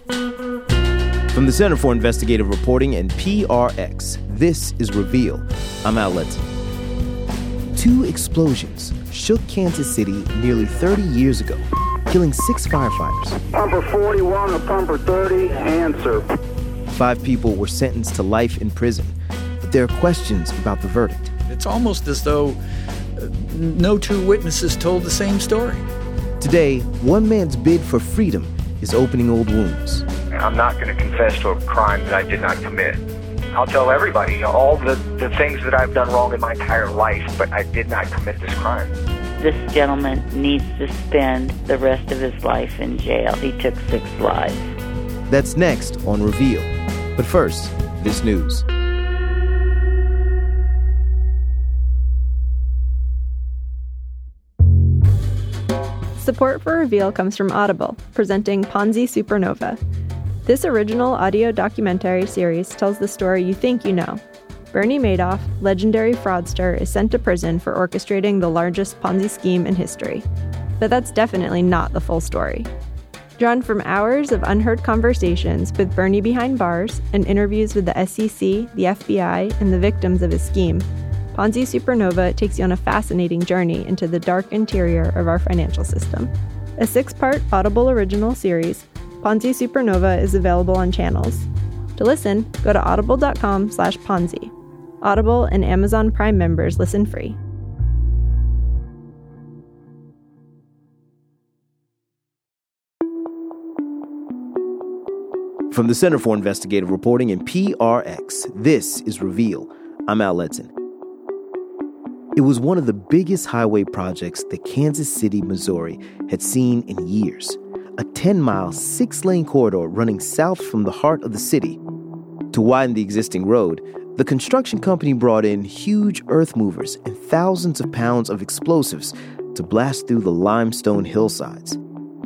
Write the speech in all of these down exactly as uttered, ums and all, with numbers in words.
From the Center for Investigative Reporting and P R X, this is Reveal. I'm Al Letson. Two explosions shook Kansas City nearly thirty years ago, killing six firefighters. Pumper forty-one to Pumper thirty, answer. Five people were sentenced to life in prison, but there are questions about the verdict. It's almost as though uh, no two witnesses told the same story. Today, one man's bid for freedom is opening old wounds. I'm not going to confess to a crime that I did not commit. I'll tell everybody all the, the things that I've done wrong in my entire life, but I did not commit this crime. This gentleman needs to spend the rest of his life in jail. He took six lives. That's next on Reveal. But first, this news. Support for Reveal comes from Audible, presenting Ponzi Supernova. This original audio documentary series tells the story you think you know. Bernie Madoff, legendary fraudster, is sent to prison for orchestrating the largest Ponzi scheme in history. But that's definitely not the full story. Drawn from hours of unheard conversations with Bernie behind bars and interviews with the S E C, the F B I, and the victims of his scheme, Ponzi Supernova takes you on a fascinating journey into the dark interior of our financial system. A six-part Audible original series, Ponzi Supernova is available on channels. To listen, go to audible.com slash Ponzi. Audible and Amazon Prime members listen free. From the Center for Investigative Reporting and P R X, this is Reveal. I'm Al Letson. It was one of the biggest highway projects that Kansas City, Missouri had seen in years. A ten-mile, six-lane corridor running south from the heart of the city. To widen the existing road, the construction company brought in huge earth movers and thousands of pounds of explosives to blast through the limestone hillsides.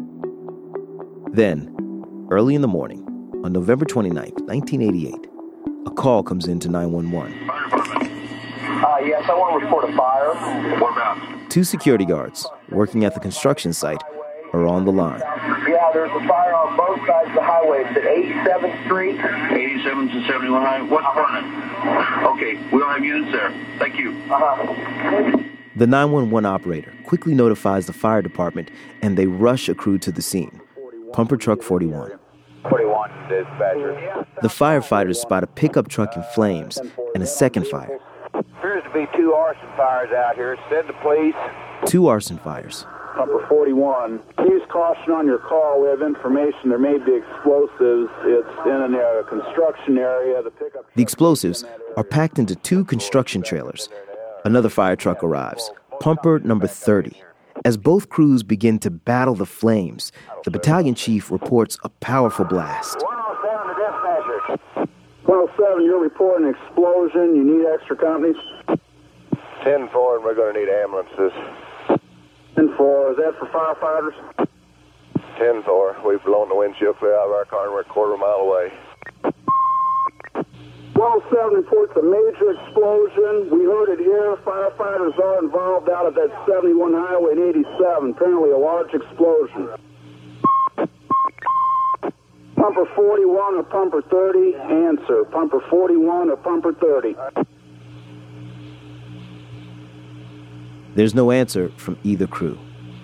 Then, early in the morning, on November twenty-ninth, nineteen eighty-eight, a call comes into nine one one. Fire department. Uh, yes, I want to report a fire. What about? Two security guards working at the construction site are on the line. Yeah, there's a fire on both sides of the highway. It's at eighty-seventh Street. eighty-seventh and seventy-one Highway. What's burning? Okay, we don't have units there. Thank you. Uh-huh. The nine one one operator quickly notifies the fire department, and they rush a crew to the scene. Pumper truck forty-one. forty-one, dispatcher. The firefighters spot a pickup truck in flames and a second fire. Appears to be two arson fires out here. Send the police. Two arson fires. Pumper forty-one. Use caution on your call. We have information there may be explosives. It's in a uh, construction area. The pickup. The explosives are packed into two construction trailers. Another fire truck arrives, Pumper number thirty. As both crews begin to battle the flames, the battalion chief reports a powerful blast. one oh seven to dispatcher. one oh seven, you're reporting an explosion. You need extra companies? ten four, and we're going to need ambulances. ten four, is that for firefighters? ten four, we've blown the windshield clear out of our car and we're a quarter mile away. one oh seven reports a major explosion. We heard it here. Firefighters are involved out at that seventy-one Highway and eighty-seven. Apparently a large explosion. Pumper forty-one or Pumper thirty, answer. Pumper forty-one or Pumper thirty. There's no answer from either crew.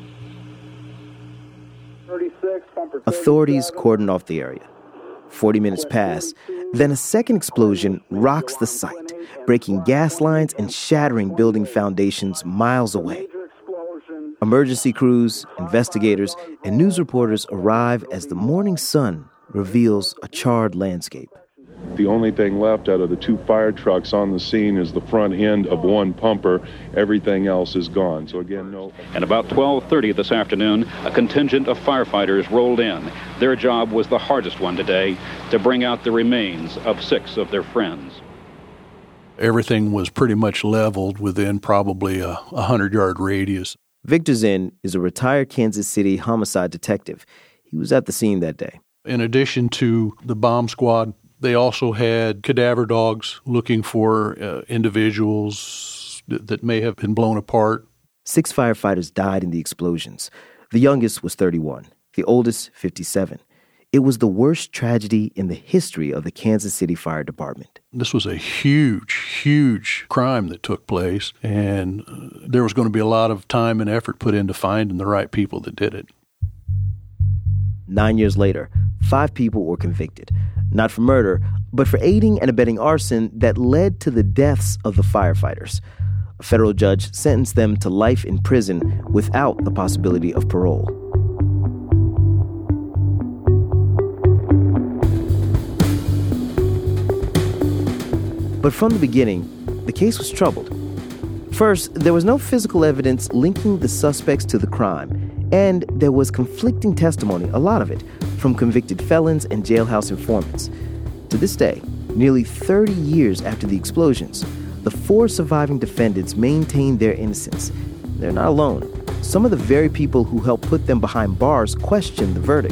thirty-six, Pumper Authorities cordon off the area. Forty minutes pass, then a second explosion rocks the site, breaking gas lines and shattering building foundations miles away. Emergency crews, investigators, and news reporters arrive as the morning sun reveals a charred landscape. The only thing left out of the two fire trucks on the scene is the front end of one pumper. Everything else is gone. So again, no. At about twelve thirty this afternoon, a contingent of firefighters rolled in. Their job was the hardest one today, to bring out the remains of six of their friends. Everything was pretty much leveled within probably a hundred-yard radius. Victor Zinn is a retired Kansas City homicide detective. He was at the scene that day. In addition to the bomb squad, they also had cadaver dogs looking for uh, individuals that, that may have been blown apart. Six firefighters died in the explosions. The youngest was thirty-one, the oldest fifty-seven. It was the worst tragedy in the history of the Kansas City Fire Department. This was a huge, huge crime that took place, and uh, there was going to be a lot of time and effort put into finding the right people that did it. Nine years later, five people were convicted, not for murder, but for aiding and abetting arson that led to the deaths of the firefighters. A federal judge sentenced them to life in prison without the possibility of parole. But from the beginning, the case was troubled. First, there was no physical evidence linking the suspects to the crime, and there was conflicting testimony, a lot of it, from convicted felons and jailhouse informants. To this day, nearly thirty years after the explosions, the four surviving defendants maintain their innocence. They're not alone. Some of the very people who helped put them behind bars question the verdict.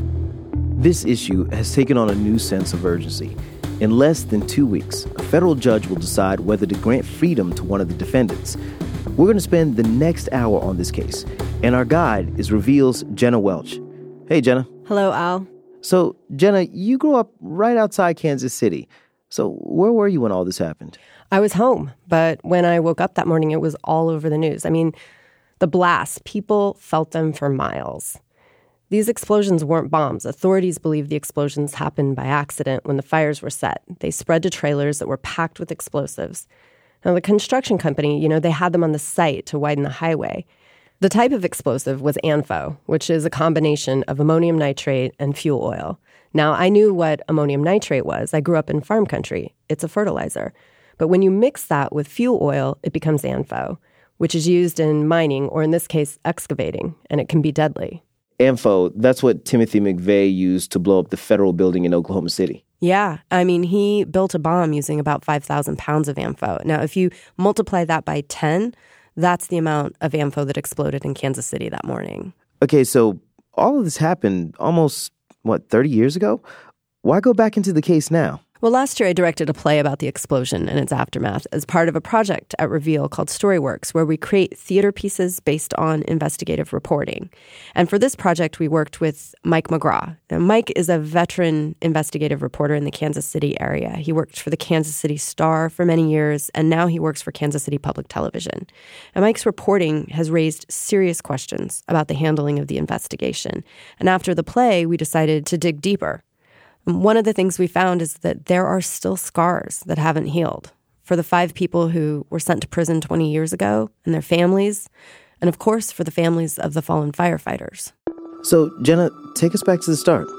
This issue has taken on a new sense of urgency. In less than two weeks, a federal judge will decide whether to grant freedom to one of the defendants. We're going to spend the next hour on this case, and our guide is Reveal's Jenna Welch. Hey, Jenna. Hello, Al. So, Jenna, you grew up right outside Kansas City. So where were you when all this happened? I was home, but when I woke up that morning, it was all over the news. I mean, the blasts, people felt them for miles. These explosions weren't bombs. Authorities believe the explosions happened by accident when the fires were set. They spread to trailers that were packed with explosives. Now, the construction company, you know, they had them on the site to widen the highway. The type of explosive was A N F O, which is a combination of ammonium nitrate and fuel oil. Now, I knew what ammonium nitrate was. I grew up in farm country. It's a fertilizer. But when you mix that with fuel oil, it becomes A N F O, which is used in mining, or in this case, excavating, and it can be deadly. A N F O, that's what Timothy McVeigh used to blow up the federal building in Oklahoma City. Yeah. I mean, he built a bomb using about five thousand pounds of A N F O. Now, if you multiply that by ten, that's the amount of A N F O that exploded in Kansas City that morning. Okay, so all of this happened almost, what, thirty years ago? Why go back into the case now? Well, last year I directed a play about the explosion and its aftermath as part of a project at Reveal called Storyworks, where we create theater pieces based on investigative reporting. And for this project, we worked with Mike McGraw. Now, Mike is a veteran investigative reporter in the Kansas City area. He worked for the Kansas City Star for many years, and now he works for Kansas City Public Television. And Mike's reporting has raised serious questions about the handling of the investigation. And after the play, we decided to dig deeper. One of the things we found is that there are still scars that haven't healed for the five people who were sent to prison twenty years ago and their families, and of course for the families of the fallen firefighters. So, Jenna, take us back to the start.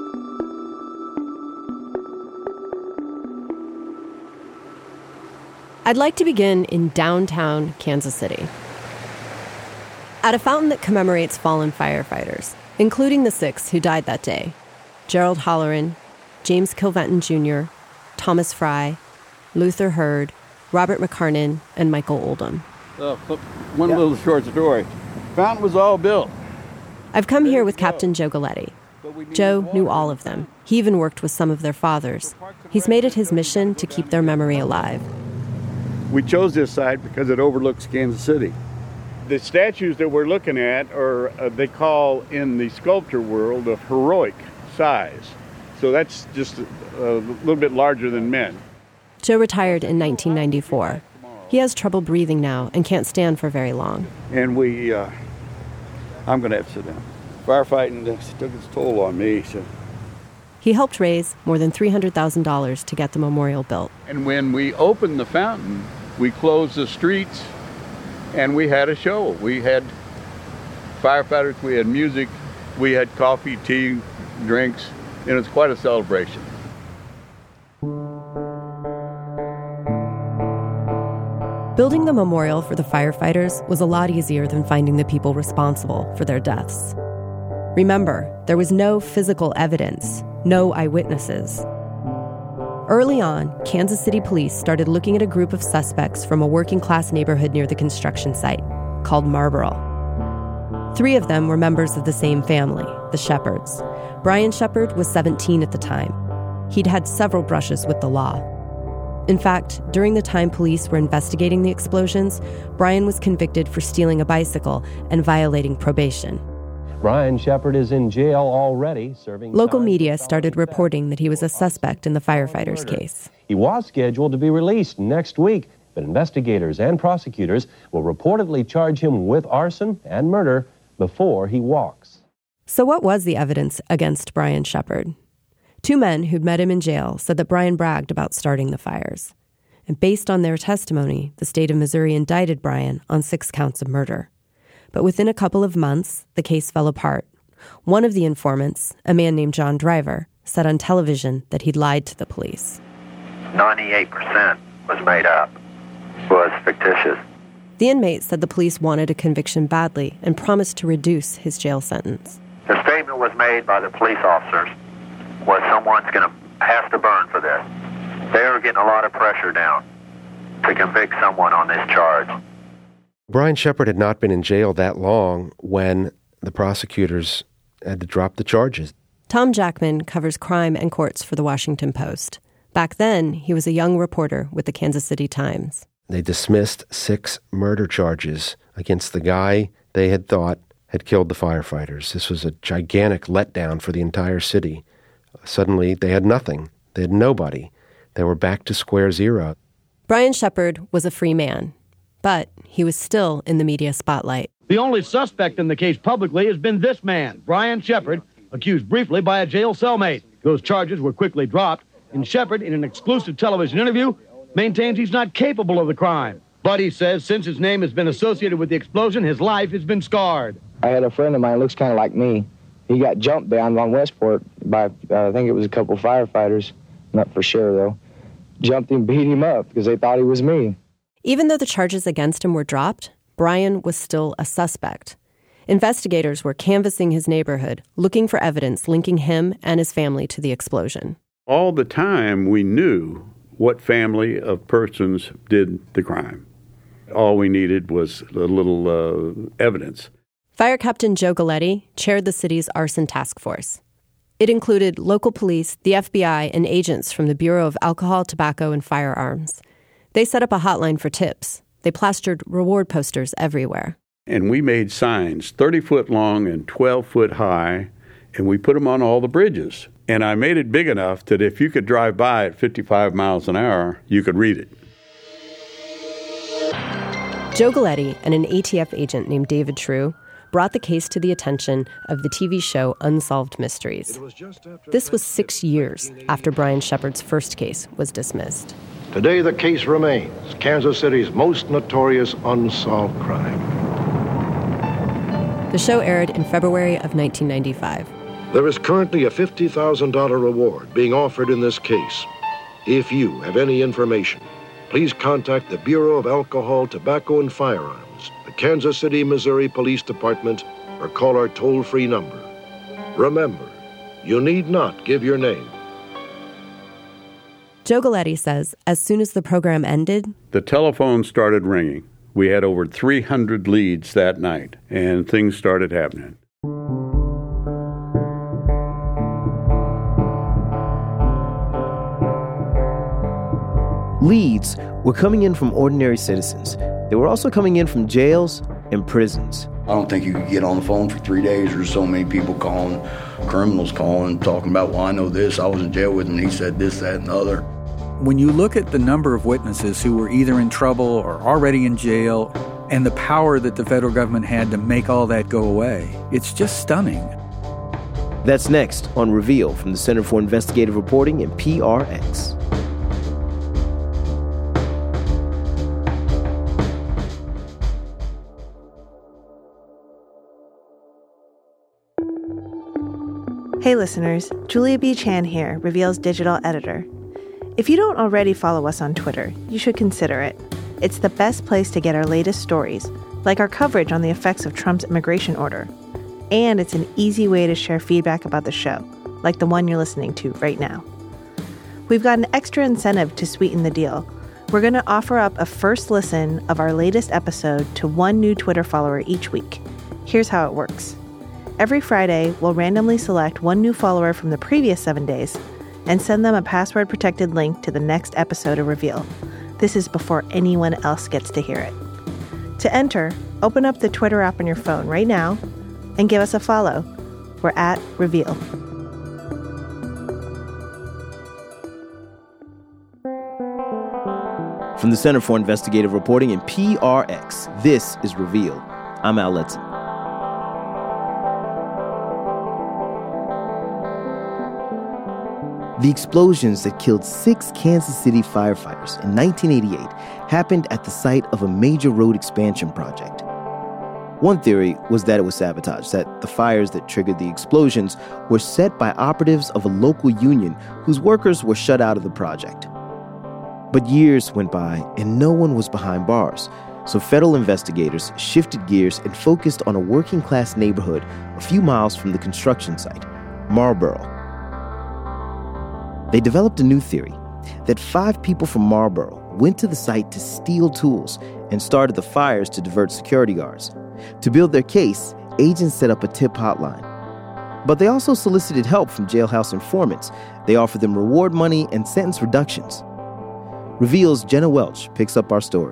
I'd like to begin in downtown Kansas City, at a fountain that commemorates fallen firefighters, including the six who died that day. Gerald Holleran, James Kilventon Junior, Thomas Fry, Luther Hurd, Robert McCarnan, and Michael Oldham. Uh, one yeah. little short story. Fountain was all built. I've come here with Captain Joe Galletti. Joe knew all of them. He even worked with some of their fathers. He's made it his mission to keep their memory alive. We chose this site because it overlooks Kansas City. The statues that we're looking at are, uh, they call in the sculpture world, of heroic size. So that's just a, a little bit larger than men. Joe retired in nineteen ninety-four. He has trouble breathing now and can't stand for very long. And we, uh, I'm going to have to sit down. Firefighting took its toll on me. So. He helped raise more than three hundred thousand dollars to get the memorial built. And when we opened the fountain, we closed the streets and we had a show. We had firefighters, we had music, we had coffee, tea, drinks, and it's quite a celebration. Building the memorial for the firefighters was a lot easier than finding the people responsible for their deaths. Remember, there was no physical evidence, no eyewitnesses. Early on, Kansas City police started looking at a group of suspects from a working-class neighborhood near the construction site, called Marlboro. Three of them were members of the same family, the Shepherds. Brian Shepard was seventeen at the time. He'd had several brushes with the law. In fact, during the time police were investigating the explosions, Brian was convicted for stealing a bicycle and violating probation. Brian Shepard is in jail already, serving... Local media started reporting that he was a suspect in the firefighters' case. He was scheduled to be released next week, but investigators and prosecutors will reportedly charge him with arson and murder before he walks. So what was the evidence against Brian Shepard? Two men who'd met him in jail said that Brian bragged about starting the fires. And based on their testimony, the state of Missouri indicted Brian on six counts of murder. But within a couple of months, the case fell apart. One of the informants, a man named John Driver, said on television that he'd lied to the police. ninety-eight percent was made up, was fictitious. The inmate said the police wanted a conviction badly and promised to reduce his jail sentence. The statement was made by the police officers was someone's going to have to burn for this. They were getting a lot of pressure down to convict someone on this charge. Brian Shepard had not been in jail that long when the prosecutors had to drop the charges. Tom Jackman covers crime and courts for the Washington Post. Back then, he was a young reporter with the Kansas City Times. They dismissed six murder charges against the guy they had thought had killed the firefighters. This was a gigantic letdown for the entire city. Suddenly, they had nothing. They had nobody. They were back to square zero. Brian Shepard was a free man, but he was still in the media spotlight. The only suspect in the case publicly has been this man, Brian Shepard, accused briefly by a jail cellmate. Those charges were quickly dropped, and Shepard, in an exclusive television interview, maintains he's not capable of the crime. But he says since his name has been associated with the explosion, his life has been scarred. I had a friend of mine who looks kind of like me. He got jumped down on Westport by, uh, I think it was a couple firefighters, not for sure though. Jumped him, beat him up because they thought he was me. Even though the charges against him were dropped, Brian was still a suspect. Investigators were canvassing his neighborhood, looking for evidence linking him and his family to the explosion. All the time we knew what family of persons did the crime. All we needed was a little uh, evidence. Fire Captain Joe Galletti chaired the city's arson task force. It included local police, the F B I, and agents from the Bureau of Alcohol, Tobacco, and Firearms. They set up a hotline for tips. They plastered reward posters everywhere. And we made signs thirty foot long and twelve foot high, and we put them on all the bridges. And I made it big enough that if you could drive by at fifty-five miles an hour, you could read it. Joe Galletti and an A T F agent named David True brought the case to the attention of the T V show Unsolved Mysteries. This was six years after Brian Shepard's first case was dismissed. Today the case remains Kansas City's most notorious unsolved crime. The show aired in February of nineteen ninety-five. There is currently a fifty thousand dollars reward being offered in this case. If you have any information, please contact the Bureau of Alcohol, Tobacco, and Firearms, the Kansas City, Missouri Police Department, or call our toll-free number. Remember, you need not give your name. Joe Galletti says as soon as the program ended, the telephone started ringing. We had over three hundred leads that night, and things started happening. Leads were coming in from ordinary citizens. They were also coming in from jails and prisons. I don't think you could get on the phone for three days. There's so many people calling, criminals calling, talking about, well, I know this, I was in jail with him, and he said this, that, and the other. When you look at the number of witnesses who were either in trouble or already in jail, and the power that the federal government had to make all that go away, it's just stunning. That's next on Reveal from the Center for Investigative Reporting and P R X. Hey listeners, Julia B. Chan here, Reveal's digital editor. If you don't already follow us on Twitter, you should consider it. It's the best place to get our latest stories, like our coverage on the effects of Trump's immigration order. And it's an easy way to share feedback about the show, like the one you're listening to right now. We've got an extra incentive to sweeten the deal. We're going to offer up a first listen of our latest episode to one new Twitter follower each week. Here's how it works. Every Friday, we'll randomly select one new follower from the previous seven days and send them a password-protected link to the next episode of Reveal. This is before anyone else gets to hear it. To enter, open up the Twitter app on your phone right now and give us a follow. We're at Reveal. From the Center for Investigative Reporting and P R X, this is Reveal. I'm Al Letson. The explosions that killed six Kansas City firefighters in nineteen eighty-eight happened at the site of a major road expansion project. One theory was that it was sabotage, that the fires that triggered the explosions were set by operatives of a local union whose workers were shut out of the project. But years went by and no one was behind bars, so federal investigators shifted gears and focused on a working-class neighborhood a few miles from the construction site, Marlboro. They developed a new theory, that five people from Marlboro went to the site to steal tools and started the fires to divert security guards. To build their case, agents set up a tip hotline. But they also solicited help from jailhouse informants. They offered them reward money and sentence reductions. Reveal's Jenna Welch picks up our story.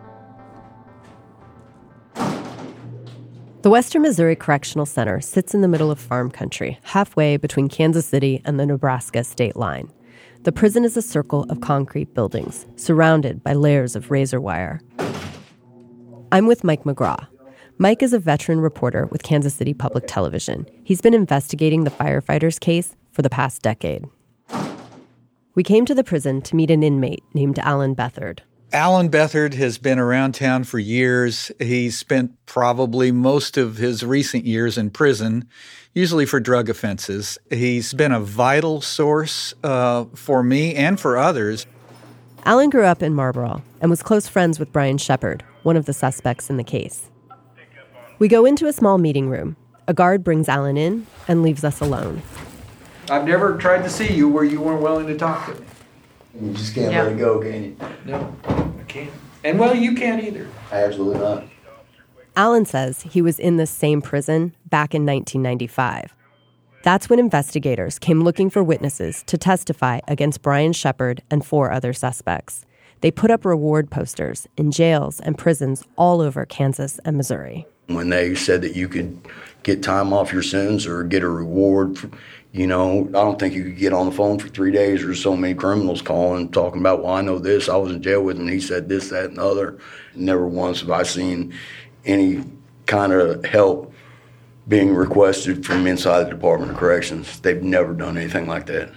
The Western Missouri Correctional Center sits in the middle of farm country, halfway between Kansas City and the Nebraska state line. The prison is a circle of concrete buildings, surrounded by layers of razor wire. I'm with Mike McGraw. Mike is a veteran reporter with Kansas City Public Television. He's been investigating the firefighters' case for the past decade. We came to the prison to meet an inmate named Alan Bethard. Alan Bethard has been around town for years. He's spent probably most of his recent years in prison, usually for drug offenses. He's been a vital source uh, for me and for others. Alan grew up in Marlboro and was close friends with Brian Shepard, one of the suspects in the case. We go into a small meeting room. A guard brings Alan in and leaves us alone. I've never tried to see you where you weren't willing to talk to me. You just can't Yeah. let it go, can you? No, I can't. And, well, you can't either. Absolutely not. Alan says he was in this same prison back in nineteen ninety-five. That's when investigators came looking for witnesses to testify against Brian Shepard and four other suspects. They put up reward posters in jails and prisons all over Kansas and Missouri. When they said that you could get time off your sentence or get a reward, for, you know, I don't think you could get on the phone for three days. There's so many criminals calling, talking about, well, I know this, I was in jail with him, and he said this, that, and the other. Never once have I seen any kind of help being requested from inside the Department of Corrections. They've never done anything like that.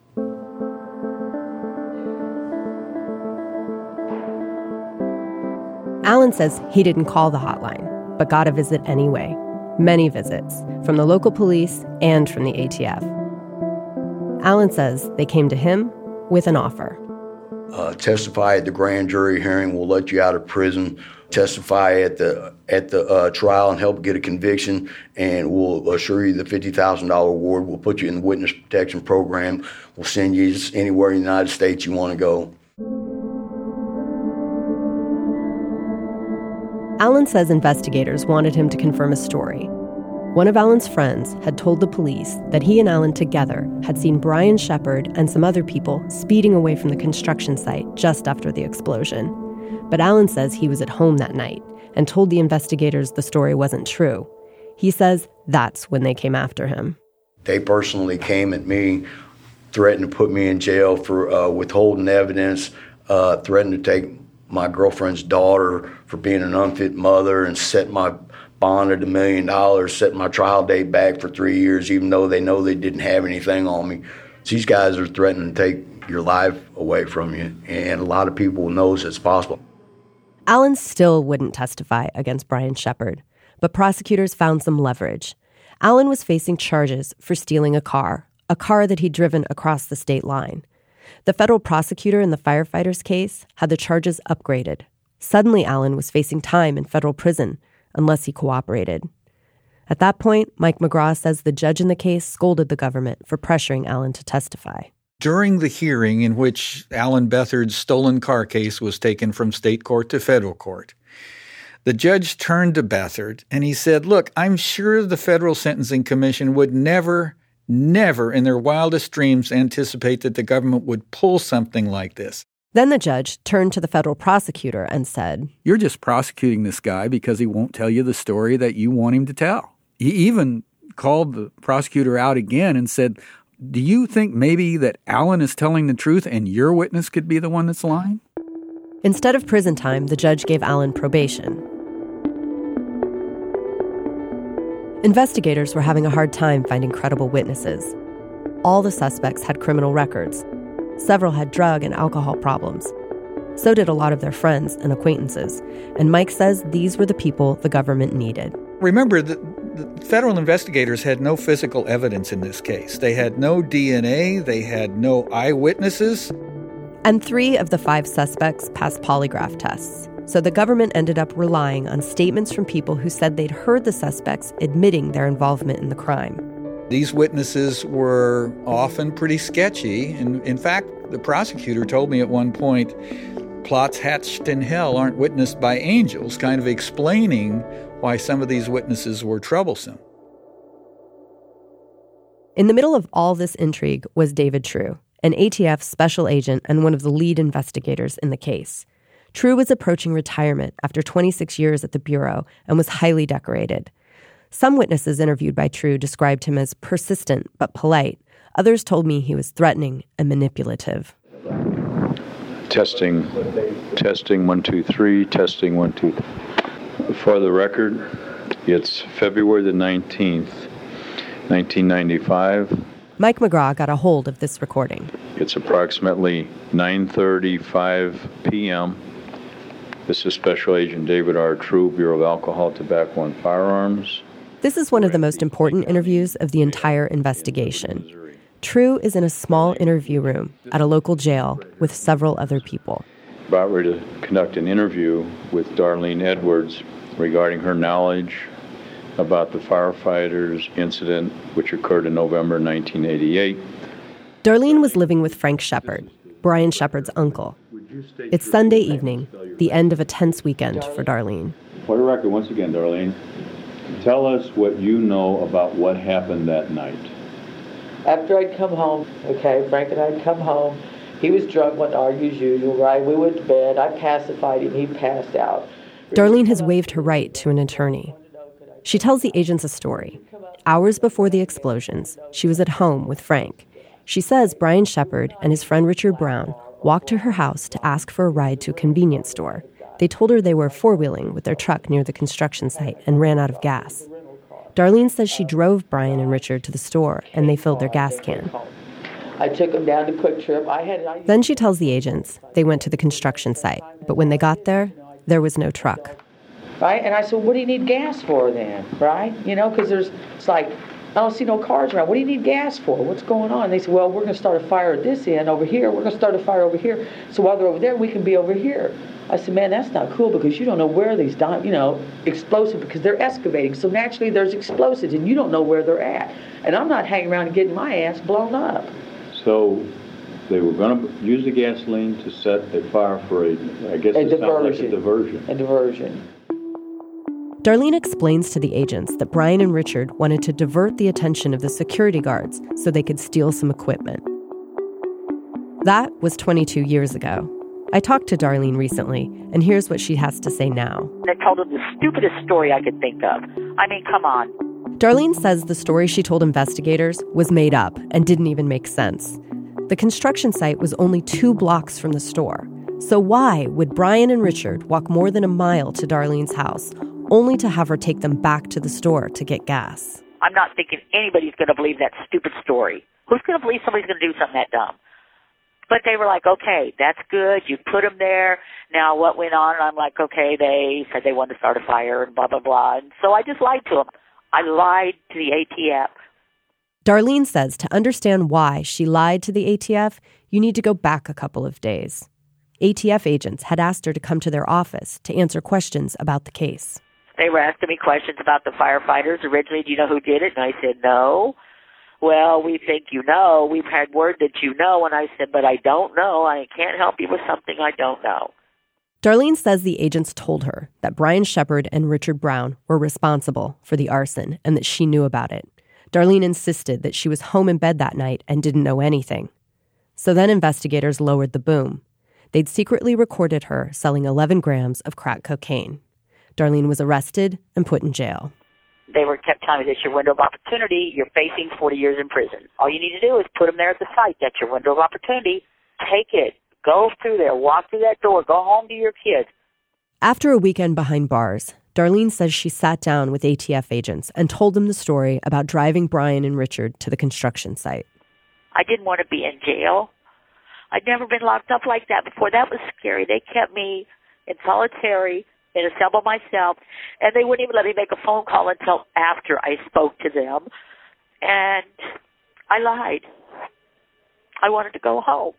Alan says he didn't call the hotline, but got a visit anyway. Many visits, from the local police and from the A T F. Alan says they came to him with an offer. Uh, testify at the grand jury hearing, we'll let you out of prison. Testify at the at the uh, trial and help get a conviction, and we'll assure you the fifty thousand dollars award. We'll put you in the witness protection program. We'll send you anywhere in the United States you want to go. Alan says investigators wanted him to confirm a story. One of Alan's friends had told the police that he and Alan together had seen Brian Shepard and some other people speeding away from the construction site just after the explosion. But Alan says he was at home that night and told the investigators the story wasn't true. He says that's when they came after him. They personally came at me, threatened to put me in jail for uh, withholding evidence, uh, threatened to take my girlfriend's daughter for being an unfit mother, and set my bond at a million dollars, set my trial date back for three years, even though they know they didn't have anything on me. So these guys are threatening to take your life away from you, and a lot of people knows it's possible. Alan still wouldn't testify against Brian Shepard, but prosecutors found some leverage. Alan was facing charges for stealing a car, a car that he'd driven across the state line. The federal prosecutor in the firefighters' case had the charges upgraded. Suddenly, Alan was facing time in federal prison unless he cooperated. At that point, Mike McGraw says the judge in the case scolded the government for pressuring Alan to testify. During the hearing in which Alan Bethard's stolen car case was taken from state court to federal court, the judge turned to Bethard and he said, look, I'm sure the Federal Sentencing Commission would never, never in their wildest dreams anticipate that the government would pull something like this. Then the judge turned to the federal prosecutor and said, You're just prosecuting this guy because he won't tell you the story that you want him to tell. He even called the prosecutor out again and said, do you think maybe that Alan is telling the truth and your witness could be the one that's lying? Instead of prison time, the judge gave Alan probation. Investigators were having a hard time finding credible witnesses. All the suspects had criminal records. Several had drug and alcohol problems. So did a lot of their friends and acquaintances. And Mike says these were the people the government needed. Remember, the, the federal investigators had no physical evidence in this case. They had no D N A. They had no eyewitnesses. And three of the five suspects passed polygraph tests. So the government ended up relying on statements from people who said they'd heard the suspects admitting their involvement in the crime. These witnesses were often pretty sketchy. And in fact, the prosecutor told me at one point, plots hatched in hell aren't witnessed by angels, kind of explaining why some of these witnesses were troublesome. In the middle of all this intrigue was David True, an A T F special agent and one of the lead investigators in the case. True was approaching retirement after twenty-six years at the Bureau and was highly decorated. Some witnesses interviewed by True described him as persistent but polite. Others told me he was threatening and manipulative. Testing, testing, one, two, three, testing, one, two. For the record, it's February the nineteenth, nineteen ninety-five. Mike McGraw got a hold of this recording. It's approximately nine thirty-five p.m. This is Special Agent David R. True, Bureau of Alcohol, Tobacco, and Firearms. This is one of the most important interviews of the entire investigation. True is in a small interview room at a local jail with several other people. About ready to conduct an interview with Darlene Edwards regarding her knowledge about the firefighters' incident, which occurred in November nineteen eighty-eight. Darlene was living with Frank Shepard, Brian Shepard's uncle. It's Sunday evening, the end of a tense weekend for Darlene. For the record, once again, Darlene, tell us what you know about what happened that night. After I'd come home, okay, Frank and I'd come home. He was drunk, went to argue as usual, right? We went to bed. I pacified him. He passed out. Darlene has waived her right to an attorney. She tells the agents a story. Hours before the explosions, she was at home with Frank. She says Brian Shepard and his friend Richard Brown walked to her house to ask for a ride to a convenience store. They told her they were four-wheeling with their truck near the construction site and ran out of gas. Darlene says she drove Brian and Richard to the store and they filled their gas can. I took them down to Quick Trip. I had. I then she tells the agents they went to the construction site, but when they got there, there was no truck. Right? And I said, what do you need gas for then? Right? You know, because there's, it's like, I don't see no cars around. What do you need gas for? What's going on? And they said, well, we're going to start a fire at this end over here. We're going to start a fire over here. So while they're over there, we can be over here. I said, man, that's not cool because you don't know where these, you know, explosives, because they're excavating. So naturally there's explosives and you don't know where they're at. And I'm not hanging around and getting my ass blown up. So they were going to use the gasoline to set a fire for a, I guess a it diversion. sounds like a diversion. A diversion. Darlene explains to the agents that Brian and Richard wanted to divert the attention of the security guards so they could steal some equipment. That was twenty-two years ago. I talked to Darlene recently, and here's what she has to say now. I told him the stupidest story I could think of. I mean, come on. Darlene says the story she told investigators was made up and didn't even make sense. The construction site was only two blocks from the store. So why would Brian and Richard walk more than a mile to Darlene's house, only to have her take them back to the store to get gas? I'm not thinking anybody's going to believe that stupid story. Who's going to believe somebody's going to do something that dumb? But they were like, okay, that's good. You put them there. Now what went on? And I'm like, okay, they said they wanted to start a fire and blah, blah, blah. And so I just lied to them. I lied to the A T F. Darlene says to understand why she lied to the A T F, you need to go back a couple of days. A T F agents had asked her to come to their office to answer questions about the case. They were asking me questions about the firefighters. Originally, do you know who did it? And I said, no. Well, we think you know. We've had word that you know. And I said, but I don't know. I can't help you with something I don't know. Darlene says the agents told her that Brian Shepard and Richard Brown were responsible for the arson and that she knew about it. Darlene insisted that she was home in bed that night and didn't know anything. So then investigators lowered the boom. They'd secretly recorded her selling eleven grams of crack cocaine. Darlene was arrested and put in jail. they were kept telling me that's your window of opportunity. You're facing forty years in prison. All you need to do is put them there at the site. That's your window of opportunity. Take it. Go through there. Walk through that door. Go home to your kids. After a weekend behind bars, Darlene says she sat down with A T F agents and told them the story about driving Brian and Richard to the construction site. I didn't want to be in jail. I'd never been locked up like that before. That was scary. They kept me in solitary in a cell by myself, and they wouldn't even let me make a phone call until after I spoke to them. And I lied. I wanted to go home.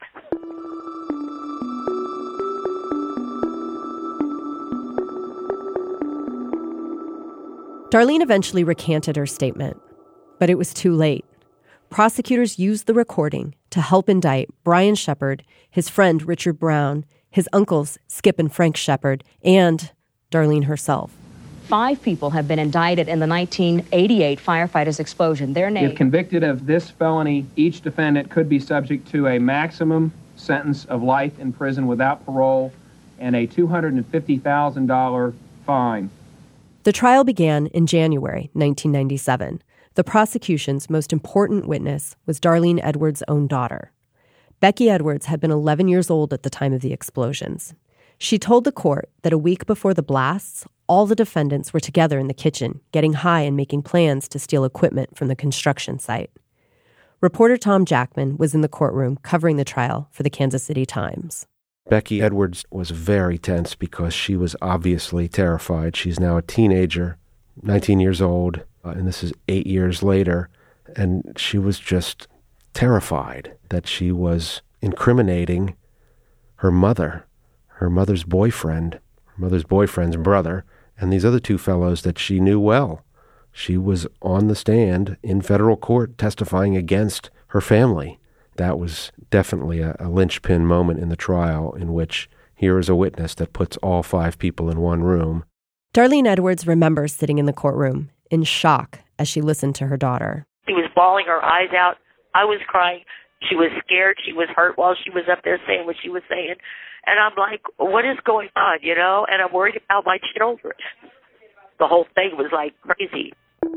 Darlene eventually recanted her statement, but it was too late. Prosecutors used the recording to help indict Brian Shepherd, his friend Richard Brown, his uncles Skip and Frank Shepherd, and Darlene herself. Five people have been indicted in the nineteen eighty-eight firefighters' explosion. Their name. If convicted of this felony, each defendant could be subject to a maximum sentence of life in prison without parole and a two hundred fifty thousand dollars fine. The trial began in January nineteen ninety-seven. The prosecution's most important witness was Darlene Edwards' own daughter. Becky Edwards had been eleven years old at the time of the explosions. She told the court that a week before the blasts, all the defendants were together in the kitchen, getting high and making plans to steal equipment from the construction site. Reporter Tom Jackman was in the courtroom covering the trial for the Kansas City Times. Becky Edwards was very tense because she was obviously terrified. She's now a teenager, nineteen years old, uh, and this is eight years later, and she was just terrified that she was incriminating her mother, her mother's boyfriend, her mother's boyfriend's brother, and these other two fellows that she knew well. She was on the stand in federal court testifying against her family. That was definitely a, a linchpin moment in the trial in which here is a witness that puts all five people in one room. Darlene Edwards remembers sitting in the courtroom in shock as she listened to her daughter. She was bawling her eyes out. I was crying. She was scared. She was hurt while she was up there saying what she was saying. And I'm like, what is going on, you know? And I'm worried about my children. The whole thing was like crazy.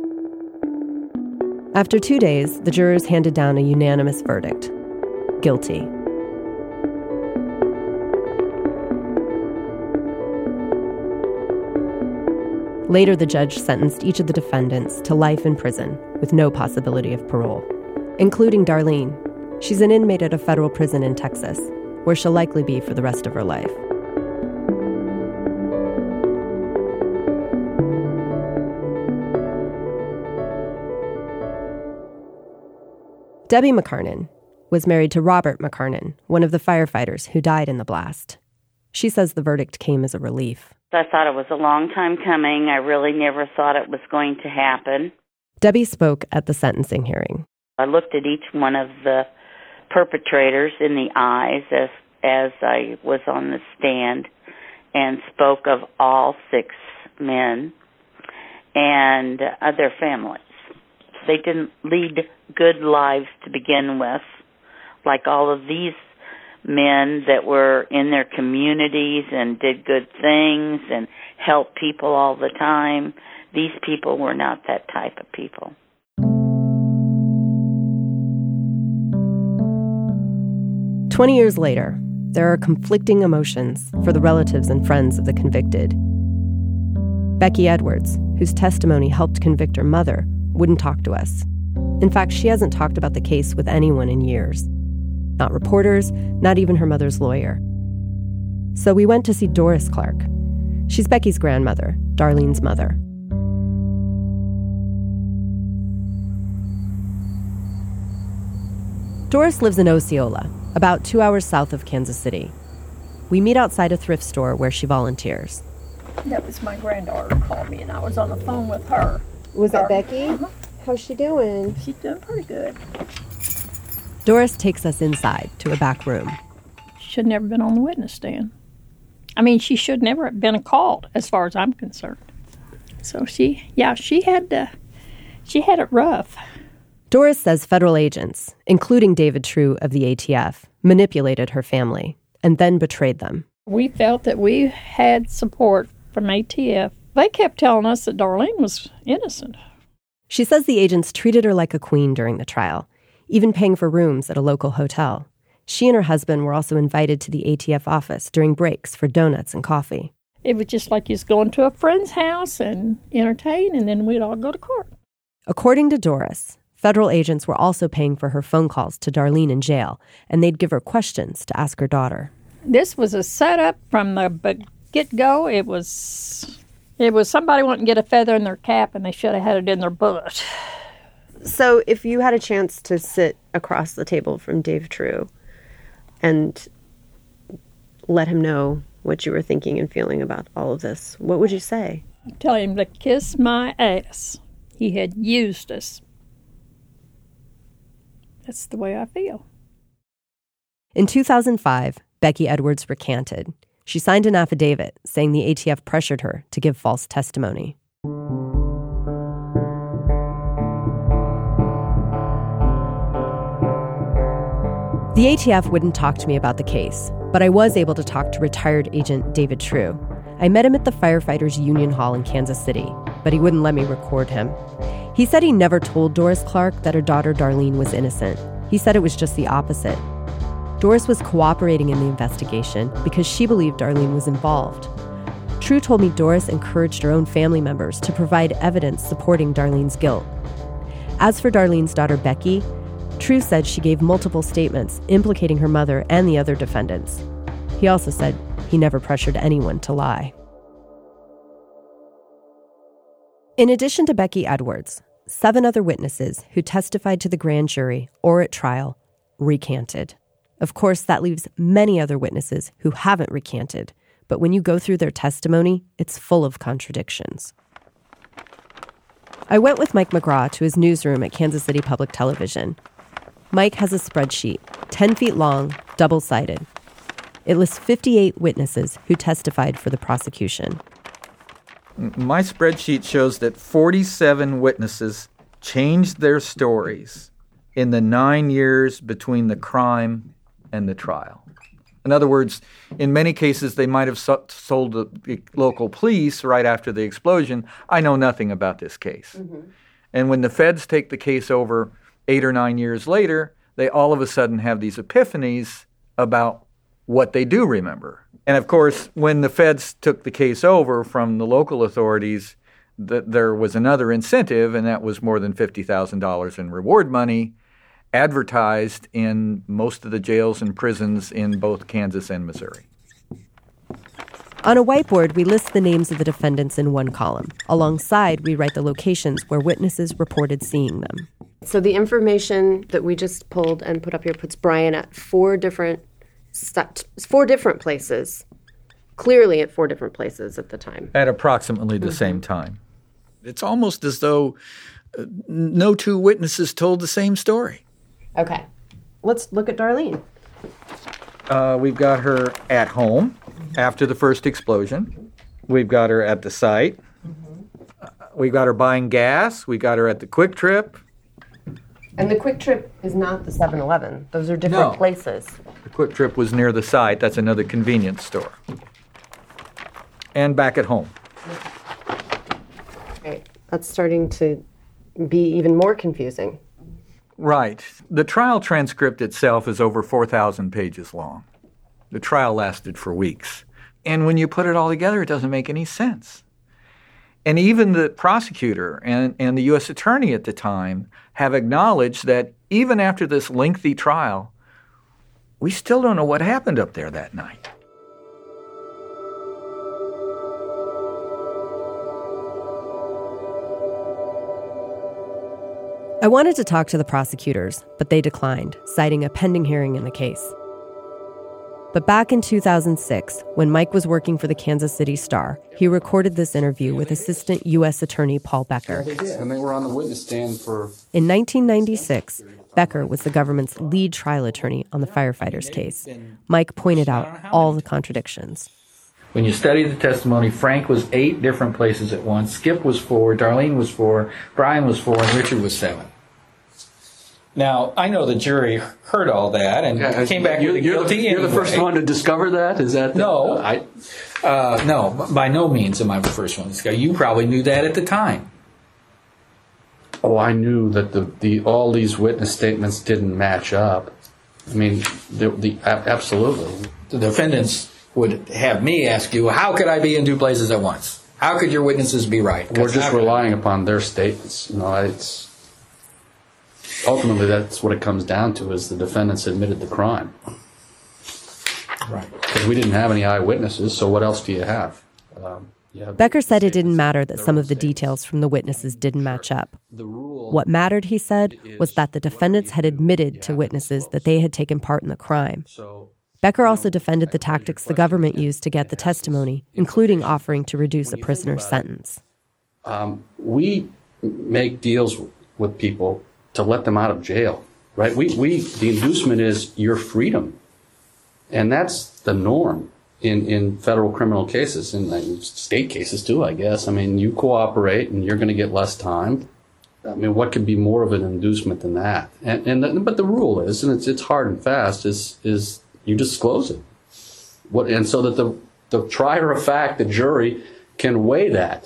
After two days, the jurors handed down a unanimous verdict. Guilty. Later, the judge sentenced each of the defendants to life in prison with no possibility of parole, including Darlene. She's an inmate at a federal prison in Texas, where she'll likely be for the rest of her life. Debbie McCarnan was married to Robert McCarnan, one of the firefighters who died in the blast. She says the verdict came as a relief. I thought it was a long time coming. I really never thought it was going to happen. Debbie spoke at the sentencing hearing. I looked at each one of the perpetrators in the eyes as as I was on the stand and spoke of all six men and uh, their families. They didn't lead good lives to begin with, like all of these men that were in their communities and did good things and helped people all the time. These people were not that type of people. Twenty years later, there are conflicting emotions for the relatives and friends of the convicted. Becky Edwards, whose testimony helped convict her mother, wouldn't talk to us. In fact, she hasn't talked about the case with anyone in years. Not reporters, not even her mother's lawyer. So we went to see Doris Clark. She's Becky's grandmother, Darlene's mother. Doris lives in Osceola, about two hours south of Kansas City. We meet outside a thrift store where she volunteers. That was my granddaughter called me, and I was on the phone with her. Was that Becky? Uh-huh. How's she doing? She's doing pretty good. Doris takes us inside to a back room. She should never been on the witness stand. I mean, she should never have been called, as far as I'm concerned. So she, yeah, she had, uh, she had it rough. Doris says federal agents, including David True of the A T F, manipulated her family and then betrayed them. We felt that we had support from A T F They kept telling us that Darlene was innocent. She says the agents treated her like a queen during the trial, even paying for rooms at a local hotel. She and her husband were also invited to the A T F office during breaks for donuts and coffee. It was just like you was going to a friend's house and entertain, and then we'd all go to court. According to Doris, federal agents were also paying for her phone calls to Darlene in jail, and they'd give her questions to ask her daughter. This was a setup from the get-go. It was, it was somebody wanting to get a feather in their cap, and they should have had it in their butt. So if you had a chance to sit across the table from Dave True and let him know what you were thinking and feeling about all of this, what would you say? Tell him to kiss my ass. He had used us. That's the way I feel. In two thousand five, Becky Edwards recanted. She signed an affidavit saying the A T F pressured her to give false testimony. The A T F wouldn't talk to me about the case, but I was able to talk to retired agent David True. I met him at the Firefighters Union Hall in Kansas City, but he wouldn't let me record him. He said he never told Doris Clark that her daughter Darlene was innocent. He said it was just the opposite. Doris was cooperating in the investigation because she believed Darlene was involved. True told me Doris encouraged her own family members to provide evidence supporting Darlene's guilt. As for Darlene's daughter Becky, True said she gave multiple statements implicating her mother and the other defendants. He also said he never pressured anyone to lie. In addition to Becky Edwards, seven other witnesses who testified to the grand jury or at trial recanted. Of course, that leaves many other witnesses who haven't recanted, but when you go through their testimony, it's full of contradictions. I went with Mike McGraw to his newsroom at Kansas City Public Television. Mike has a spreadsheet, ten feet long, double-sided. It lists fifty-eight witnesses who testified for the prosecution. My spreadsheet shows that forty-seven witnesses changed their stories in the nine years between the crime and the trial. In other words, in many cases, they might have so- told the local police right after the explosion, I know nothing about this case. Mm-hmm. And when the feds take the case over eight or nine years later, they all of a sudden have these epiphanies about what they do remember. And of course, when the feds took the case over from the local authorities, th- there was another incentive, and that was more than fifty thousand dollars in reward money advertised in most of the jails and prisons in both Kansas and Missouri. On a whiteboard, we list the names of the defendants in one column. Alongside, we write the locations where witnesses reported seeing them. So the information that we just pulled and put up here puts Brian at four different st- four different places, clearly at four different places at the time. At approximately the mm-hmm. same time. It's almost as though uh, no two witnesses told the same story. Okay. Let's look at Darlene. Uh, we've got her at home after the first explosion. We've got her at the site. Mm-hmm. Uh, we got her buying gas. We got her at the Quick Trip. And the Quick Trip is not the seven eleven. Those are different no. places. The Quick Trip was near the site. That's another convenience store. And back at home. Right. That's starting to be even more confusing. Right. The trial transcript itself is over four thousand pages long. The trial lasted for weeks. And when you put it all together, it doesn't make any sense. And even the prosecutor and, and the U S attorney at the time have acknowledged that even after this lengthy trial, we still don't know what happened up there that night. I wanted to talk to the prosecutors, but they declined, citing a pending hearing in the case. But back in two thousand six, when Mike was working for the Kansas City Star, he recorded this interview with Assistant U S Attorney Paul Becker. Yeah, they did, and they were on the witness stand for... In nineteen ninety-six, Becker was the government's lead trial attorney on the firefighters case. Mike pointed out all the contradictions. When you study the testimony, Frank was eight different places at once, Skip was four, Darlene was four, Brian was four, and Richard was seven. Now, I know the jury heard all that and yeah, came back you're, with a you're guilty the, You're anyway. the first one to discover that? Is that the, No. I, uh, no, by no means am I the first one to discover. You probably knew that at the time. Oh, I knew that the, the all these witness statements didn't match up. I mean, the, the absolutely. The defendants would have me ask you, how could I be in two places at once? How could your witnesses be right? We're just relying upon their statements. You know, it's ultimately that's what it comes down to: is the defendants admitted the crime. Right. Because we didn't have any eyewitnesses, so what else do you have? Um, you have Becker said it didn't matter that some of the details from the witnesses didn't match up. What mattered, he said, was that the defendants had admitted to witnesses that they had taken part in the crime. Becker also defended the tactics the government used to get the testimony, including offering to reduce a prisoner's sentence. Um, we make deals with people to let them out of jail, right? We, we, the inducement is your freedom. And that's the norm in, in federal criminal cases, and in state cases too, I guess. I mean, you cooperate and you're going to get less time. I mean, what could be more of an inducement than that? And, and the, but the rule is, and it's, it's hard and fast, is, is you disclose it. What, and so that the, the trier of fact, the jury, can weigh that.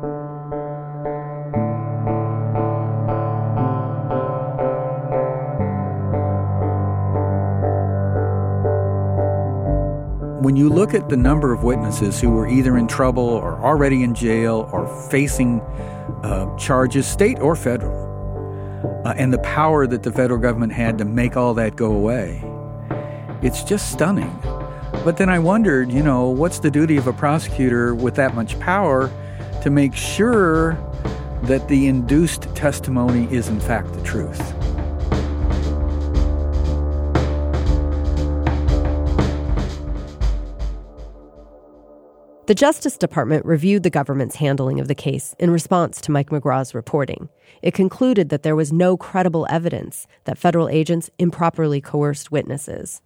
When you look at the number of witnesses who were either in trouble or already in jail or facing uh, charges, state or federal, uh, and the power that the federal government had to make all that go away, it's just stunning. But then I wondered, you know, what's the duty of a prosecutor with that much power to make sure that the induced testimony is in fact the truth? The Justice Department reviewed the government's handling of the case in response to Mike McGraw's reporting. It concluded that there was no credible evidence that federal agents improperly coerced witnesses.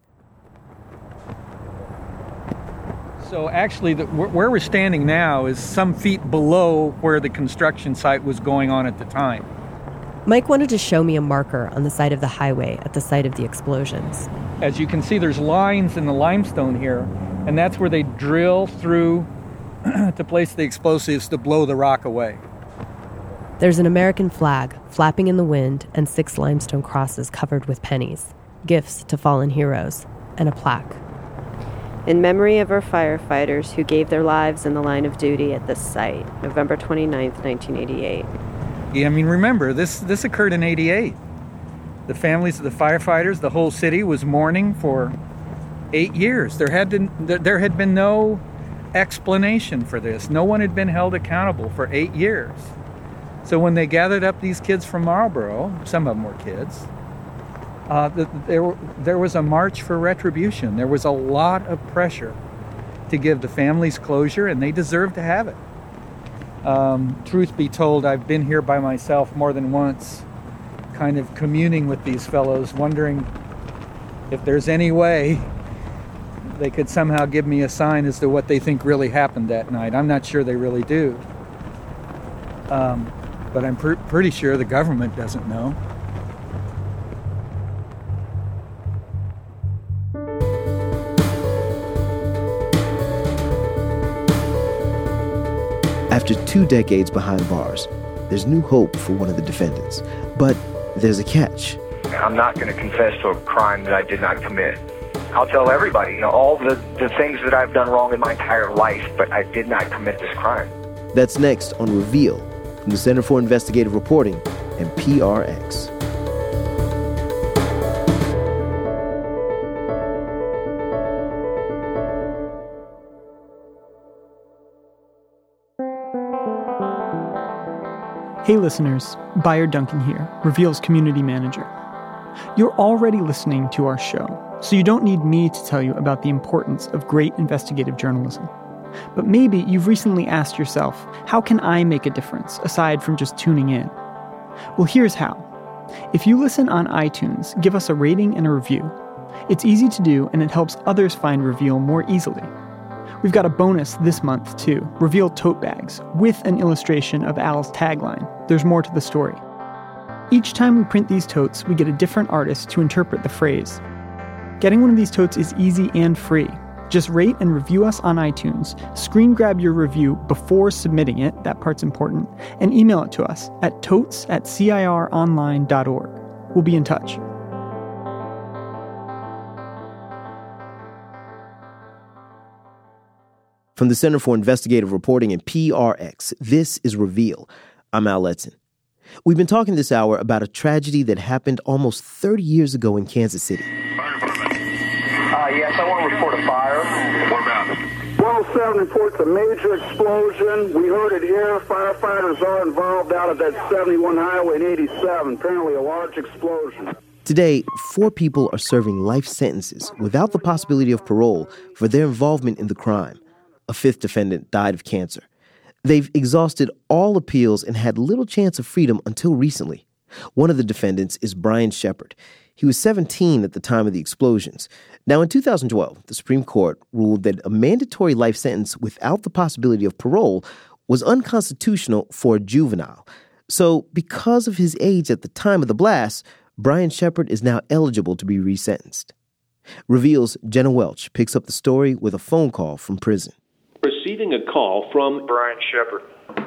So actually, the, where we're standing now is some feet below where the construction site was going on at the time. Mike wanted to show me a marker on the side of the highway at the site of the explosions. As you can see, there's lines in the limestone here, and that's where they drill through to place the explosives to blow the rock away. There's an American flag flapping in the wind and six limestone crosses covered with pennies, gifts to fallen heroes, and a plaque. In memory of our firefighters who gave their lives in the line of duty at this site, November twenty-ninth, nineteen eighty-eight. Yeah, I mean, remember, this, this occurred in eighty-eight. The families of the firefighters, the whole city was mourning for eight years. There had been, there had been no explanation for this. No one had been held accountable for eight years. So when they gathered up these kids from Marlboro, some of them were kids, uh, the, there, there was a march for retribution. There was a lot of pressure to give the families closure, and they deserved to have it. Um, truth be told, I've been here by myself more than once, kind of communing with these fellows, wondering if there's any way they could somehow give me a sign as to what they think really happened that night. I'm not sure they really do. Um, but I'm pr- pretty sure the government doesn't know. After two decades behind bars, there's new hope for one of the defendants. But there's a catch. I'm not going to confess to a crime that I did not commit. I'll tell everybody, you know, all the, the things that I've done wrong in my entire life, but I did not commit this crime. That's next on Reveal from the Center for Investigative Reporting and P R X. Hey listeners, Buyer Duncan here, Reveal's community manager. You're already listening to our show, so you don't need me to tell you about the importance of great investigative journalism. But maybe you've recently asked yourself, how can I make a difference aside from just tuning in? Well, here's how. If you listen on iTunes, give us a rating and a review. It's easy to do, and it helps others find Reveal more easily. We've got a bonus this month, too, Reveal tote bags, with an illustration of Al's tagline, "There's more to the story." Each time we print these totes, we get a different artist to interpret the phrase. Getting one of these totes is easy and free. Just rate and review us on iTunes, screen grab your review before submitting it, that part's important, and email it to us at totes at c i r online dot org. We'll be in touch. From the Center for Investigative Reporting and P R X, this is Reveal. I'm Al Letson. We've been talking this hour about a tragedy that happened almost thirty years ago in Kansas City. Uh, yes, I want to report a fire. What about it? one oh seven reports a major explosion. We heard it here. Firefighters are involved out at that seventy-one Highway and eighty-seven. Apparently a large explosion. Today, four people are serving life sentences without the possibility of parole for their involvement in the crime. A fifth defendant died of cancer. They've exhausted all appeals and had little chance of freedom until recently. One of the defendants is Brian Shepard. He was seventeen at the time of the explosions. Now, in two thousand twelve, the Supreme Court ruled that a mandatory life sentence without the possibility of parole was unconstitutional for a juvenile. So, because of his age at the time of the blast, Brian Shepard is now eligible to be resentenced. Reveal's Jenna Welch picks up the story with a phone call from prison. Receiving a call from Brian Shepard,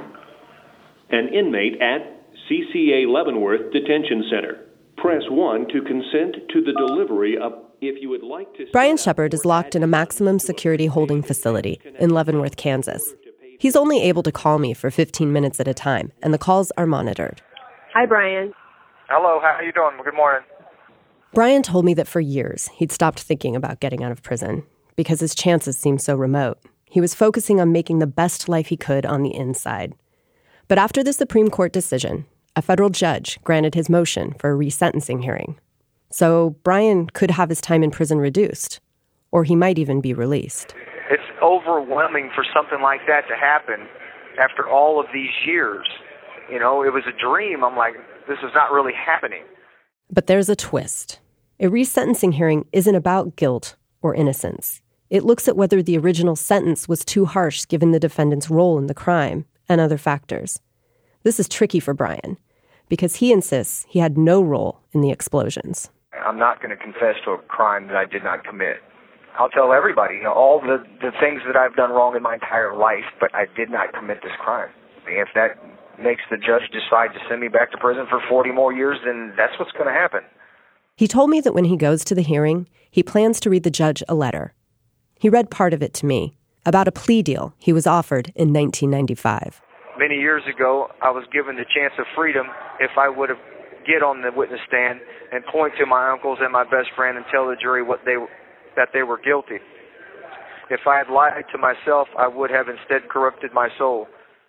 an inmate at C C A Leavenworth Detention Center. Press one to consent to the delivery of, if you would like to... Brian Shepard is locked in a maximum security holding facility in Leavenworth, Kansas. He's only able to call me for fifteen minutes at a time, and the calls are monitored. Hi, Brian. hello, how are you doing? Good morning. Brian told me that for years he'd stopped thinking about getting out of prison because his chances seemed so remote. He was focusing on making the best life he could on the inside. But after the Supreme Court decision, a federal judge granted his motion for a resentencing hearing. So Brian could have his time in prison reduced, or he might even be released. It's overwhelming for something like that to happen after all of these years. You know, it was a dream. I'm like, this is not really happening. But there's a twist. A resentencing hearing isn't about guilt or innocence. It looks at whether the original sentence was too harsh given the defendant's role in the crime and other factors. This is tricky for Brian because he insists he had no role in the explosions. I'm not going to confess to a crime that I did not commit. I'll tell everybody, you know, all the, the things that I've done wrong in my entire life, but I did not commit this crime. And if that makes the judge decide to send me back to prison for forty more years, then that's what's going to happen. He told me that when he goes to the hearing, he plans to read the judge a letter. He read part of it to me about a plea deal he was offered in nineteen ninety-five. Many years ago, I was given the chance of freedom if I would have get on the witness stand and point to my uncles and my best friend and tell the jury what they that they were guilty. If I had lied to myself, I would have instead corrupted my soul.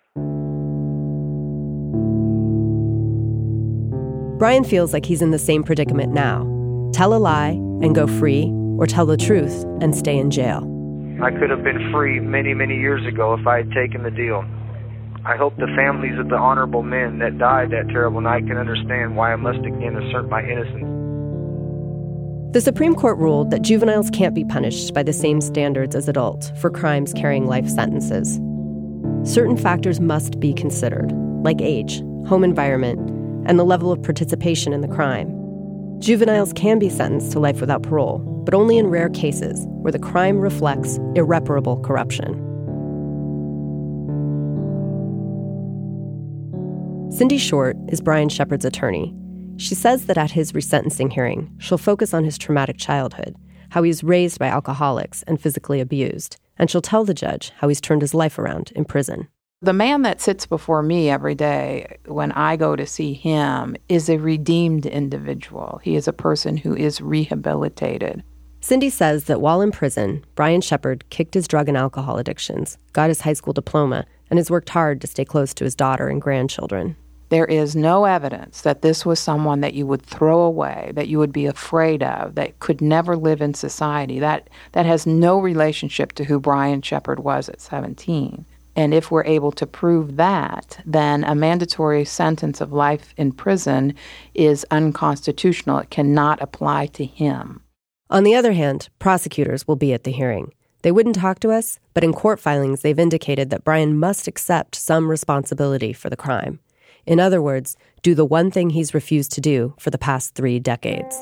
Brian feels like he's in the same predicament now. Tell a lie and go free, or tell the truth and stay in jail. I could have been free many, many years ago if I had taken the deal. I hope the families of the honorable men that died that terrible night can understand why I must again assert my innocence. The Supreme Court ruled that juveniles can't be punished by the same standards as adults for crimes carrying life sentences. Certain factors must be considered, like age, home environment, and the level of participation in the crime. Juveniles can be sentenced to life without parole, but only in rare cases where the crime reflects irreparable corruption. Cindy Short is Brian Shepard's attorney. She says that at his resentencing hearing, she'll focus on his traumatic childhood, how he was raised by alcoholics and physically abused, and she'll tell the judge how he's turned his life around in prison. The man that sits before me every day when I go to see him is a redeemed individual. He is a person who is rehabilitated. Cindy says that while in prison, Brian Shepard kicked his drug and alcohol addictions, got his high school diploma, and has worked hard to stay close to his daughter and grandchildren. There is no evidence that this was someone that you would throw away, that you would be afraid of, that could never live in society. That that has no relationship to who Brian Shepard was at seventeen. And if we're able to prove that, then a mandatory sentence of life in prison is unconstitutional. It cannot apply to him. On the other hand, prosecutors will be at the hearing. They wouldn't talk to us, but in court filings they've indicated that Brian must accept some responsibility for the crime. In other words, do the one thing he's refused to do for the past three decades.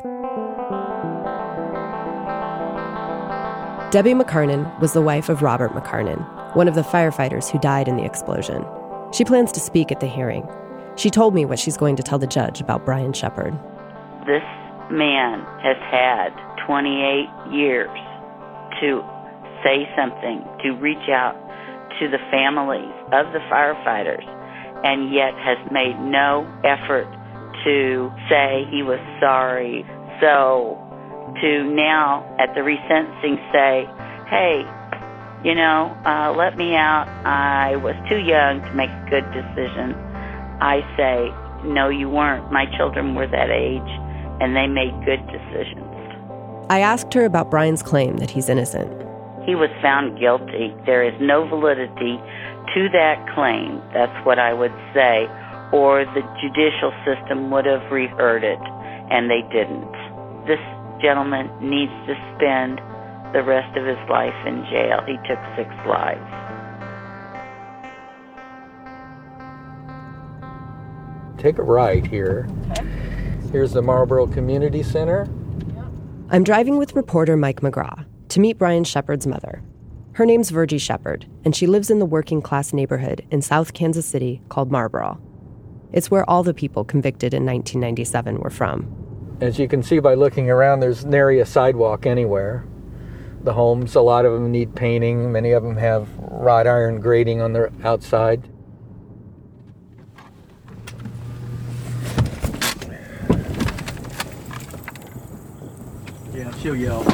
Debbie McCarnan was the wife of Robert McCarnan, one of the firefighters who died in the explosion. She plans to speak at the hearing. She told me what she's going to tell the judge about Brian Shepherd. This man has had twenty-eight years to say something, to reach out to the families of the firefighters, and yet has made no effort to say he was sorry. So to now, at the resentencing, say, hey, you know, uh, let me out. I was too young to make a good decision. I say, no, you weren't. My children were that age, and they made good decisions. I asked her about Brian's claim that he's innocent. He was found guilty. There is no validity to that claim. That's what I would say. Or the judicial system would have reheard it, and they didn't. This gentleman needs to spend the rest of his life in jail. He took six lives. Take a right here. Here's the Marlboro Community Center. I'm driving with reporter Mike McGraw to meet Brian Shepherd's mother. Her name's Virgie Shepherd, and she lives in the working-class neighborhood in South Kansas City called Marlboro. It's where all the people convicted in nineteen ninety-seven were from. As you can see by looking around, there's nary a sidewalk anywhere. The homes, a lot of them need painting. Many of them have wrought iron grating on their outside. Yeah, she'll yell.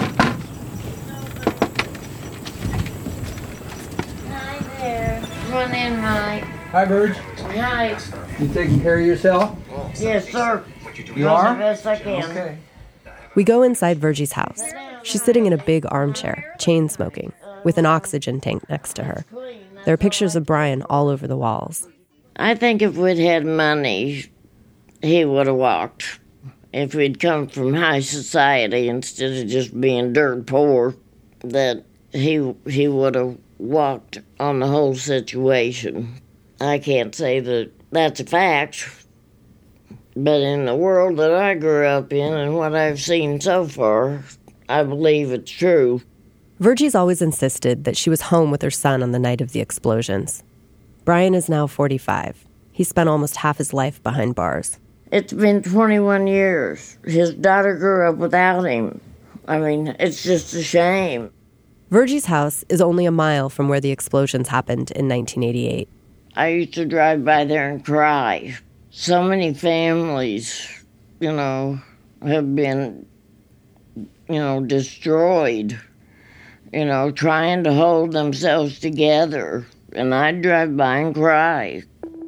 Hi there. Come on in, Mike. Hi, Virg. Hi. You taking care of yourself? Yes, sir. You are? The best I can. Okay. We go inside Virgie's house. She's sitting in a big armchair, chain smoking, with an oxygen tank next to her. There are pictures of Brian all over the walls. I think if we'd had money, he would have walked. If we'd come from high society instead of just being dirt poor, that he he would have walked on the whole situation. I can't say that that's a fact, but in the world that I grew up in and what I've seen so far, I believe it's true. Virgie's always insisted that she was home with her son on the night of the explosions. Brian is now forty-five. He spent almost half his life behind bars. It's been twenty-one years. His daughter grew up without him. I mean, it's just a shame. Virgie's house is only a mile from where the explosions happened in nineteen eighty-eight. I used to drive by there and cry. So many families, you know, have been, you know, destroyed, you know, trying to hold themselves together. And I'd drive by and cry.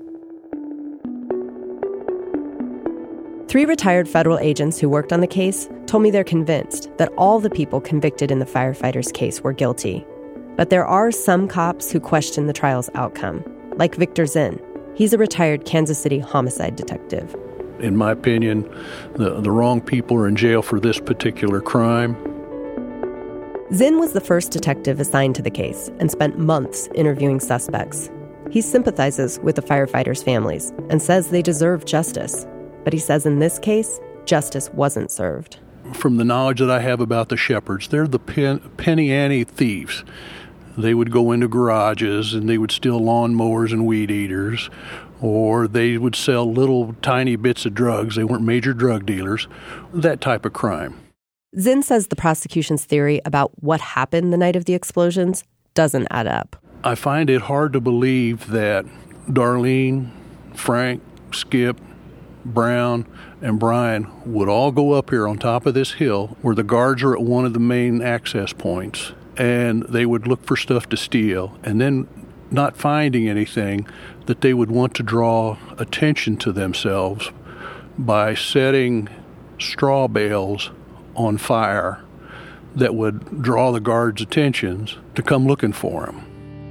Three retired federal agents who worked on the case told me they're convinced that all the people convicted in the firefighters' case were guilty. But there are some cops who question the trial's outcome, like Victor Zinn. He's a retired Kansas City homicide detective. In my opinion, the, the wrong people are in jail for this particular crime. Zinn was the first detective assigned to the case and spent months interviewing suspects. He sympathizes with the firefighters' families and says they deserve justice. But he says in this case, justice wasn't served. From the knowledge that I have about the Shepherds, they're the pen, penny ante thieves. They would go into garages and they would steal lawnmowers and weed eaters, or they would sell little tiny bits of drugs. They weren't major drug dealers, that type of crime. Zinn says the prosecution's theory about what happened the night of the explosions doesn't add up. I find it hard to believe that Darlene, Frank, Skip, Brown, and Brian would all go up here on top of this hill where the guards are at one of the main access points, and they would look for stuff to steal, and then not finding anything, that they would want to draw attention to themselves by setting straw bales on fire that would draw the guards' attentions to come looking for them.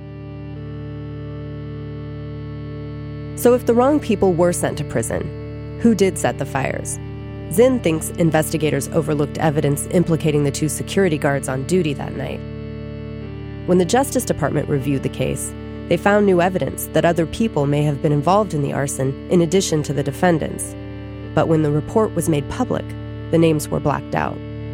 So if the wrong people were sent to prison, who did set the fires? Zinn thinks investigators overlooked evidence implicating the two security guards on duty that night. When the Justice Department reviewed the case, They found new evidence that other people may have been involved in the arson in addition to the defendants. But when the report was made public, the names were blacked out.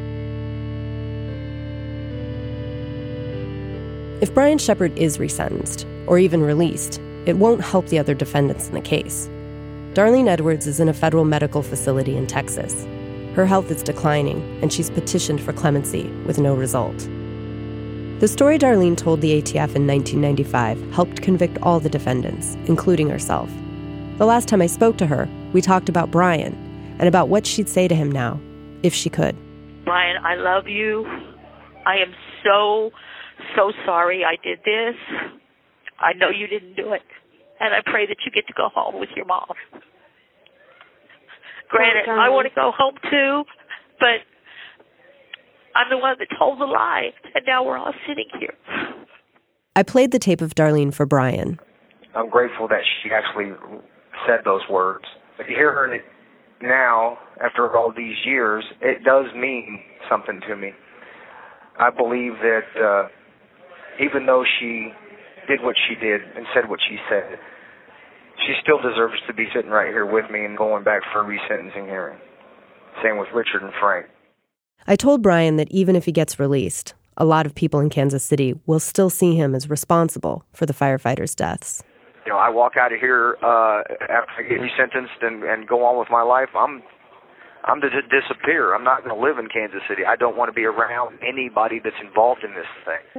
If Brian Shepard is resentenced, or even released, it won't help the other defendants in the case. Darlene Edwards is in a federal medical facility in Texas. Her health is declining, and she's petitioned for clemency with no result. The story Darlene told the A T F in nineteen ninety-five helped convict all the defendants, including herself. The last time I spoke to her, we talked about Brian and about what she'd say to him now, if she could. Brian, I love you. I am so, so sorry I did this. I know you didn't do it. And I pray that you get to go home with your mom. Granted, I want to go home too, but I'm the one that told the lie, and now we're all sitting here. I played the tape of Darlene for Brian. I'm grateful that she actually said those words. But to hear her now, after all these years, it does mean something to me. I believe that uh, even though she did what she did and said what she said, she still deserves to be sitting right here with me and going back for a resentencing hearing. Same with Richard and Frank. I told Brian that even if he gets released, a lot of people in Kansas City will still see him as responsible for the firefighters' deaths. You know, I walk out of here uh, after I get resentenced and, and go on with my life. I'm, I'm to just disappear. I'm not going to live in Kansas City. I don't want to be around anybody that's involved in this thing.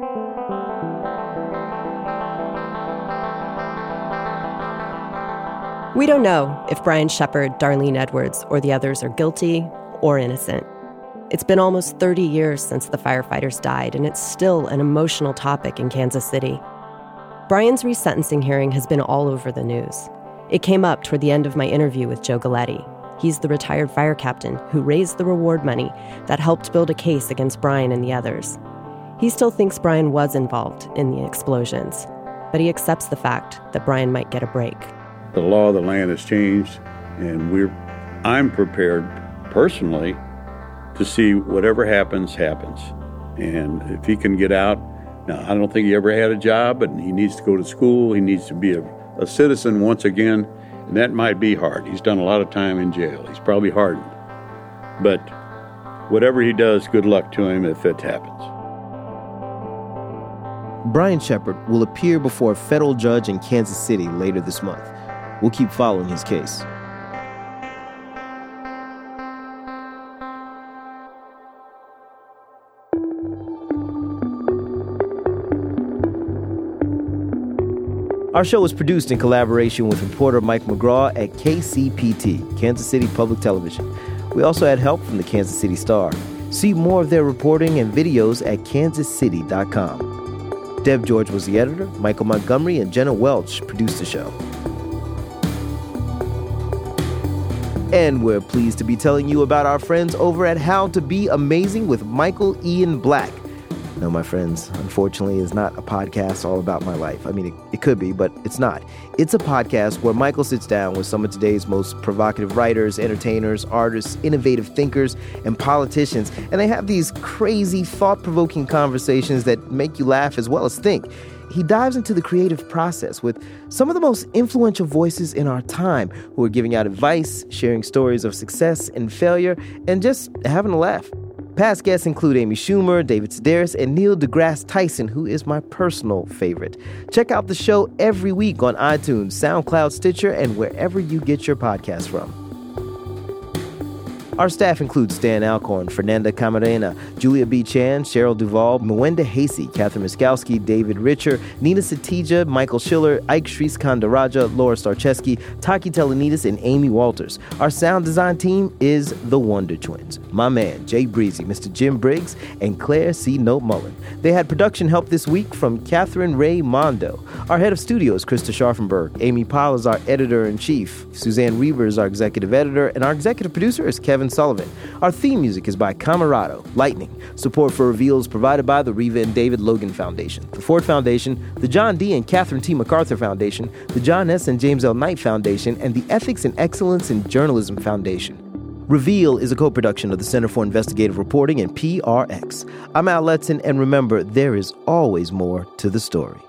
We don't know if Brian Shepard, Darlene Edwards, or the others are guilty or innocent. It's been almost thirty years since the firefighters died, and it's still an emotional topic in Kansas City. Brian's resentencing hearing has been all over the news. It came up toward the end of my interview with Joe Galletti. He's the retired fire captain who raised the reward money that helped build a case against Brian and the others. He still thinks Brian was involved in the explosions, but he accepts the fact that Brian might get a break. The law of the land has changed, and we're I'm prepared personally to see whatever happens, happens. And if he can get out, now I don't think he ever had a job, but he needs to go to school. He needs to be a, a citizen once again, and that might be hard. He's done a lot of time in jail. He's probably hardened. But whatever he does, good luck to him if it happens. Brian Shepard will appear before a federal judge in Kansas City later this month. We'll keep following his case. Our show was produced in collaboration with reporter Mike McGraw at K C P T, Kansas City Public Television. We also had help from the Kansas City Star. See more of their reporting and videos at kansas city dot com. Deb George was the editor. Michael Montgomery and Jenna Welch produced the show. And we're pleased to be telling you about our friends over at How to Be Amazing with Michael Ian Black. No, my friends, unfortunately, is not a podcast all about my life. I mean, it, it could be, but it's not. It's a podcast where Michael sits down with some of today's most provocative writers, entertainers, artists, innovative thinkers, and politicians, and they have these crazy, thought-provoking conversations that make you laugh as well as think. He dives into the creative process with some of the most influential voices in our time who are giving out advice, sharing stories of success and failure, and just having a laugh. Past guests include Amy Schumer, David Sedaris, and Neil deGrasse Tyson, who is my personal favorite. Check out the show every week on iTunes, SoundCloud, Stitcher, and wherever you get your podcasts from. Our staff includes Stan Alcorn, Fernanda Camarena, Julia B. Chan, Cheryl Duvall, Mwenda Hasey, Catherine Miskowski, David Richer, Nina Satija, Michael Schiller, Ike Sriskandaraja, Laura Starcheski, Taki Telenides, and Amy Walters. Our sound design team is the Wonder Twins. My man, Jay Breezy, Mister Jim Briggs, and Claire C. Note Mullen. They had production help this week from Catherine Ray Mondo. Our head of studio is Krista Scharfenberg. Amy Powell is our editor-in-chief. Suzanne Reaver is our executive editor, and our executive producer is Kevin Sullivan. Our theme music is by Camarado, Lightning. Support for Reveal is provided by the Reva and David Logan Foundation, the Ford Foundation, the John D. and Catherine T. MacArthur Foundation, the John S. and James L. Knight Foundation, and the Ethics and Excellence in Journalism Foundation. Reveal is a co-production of the Center for Investigative Reporting and P R X. I'm Al Letson, and remember, there is always more to the story.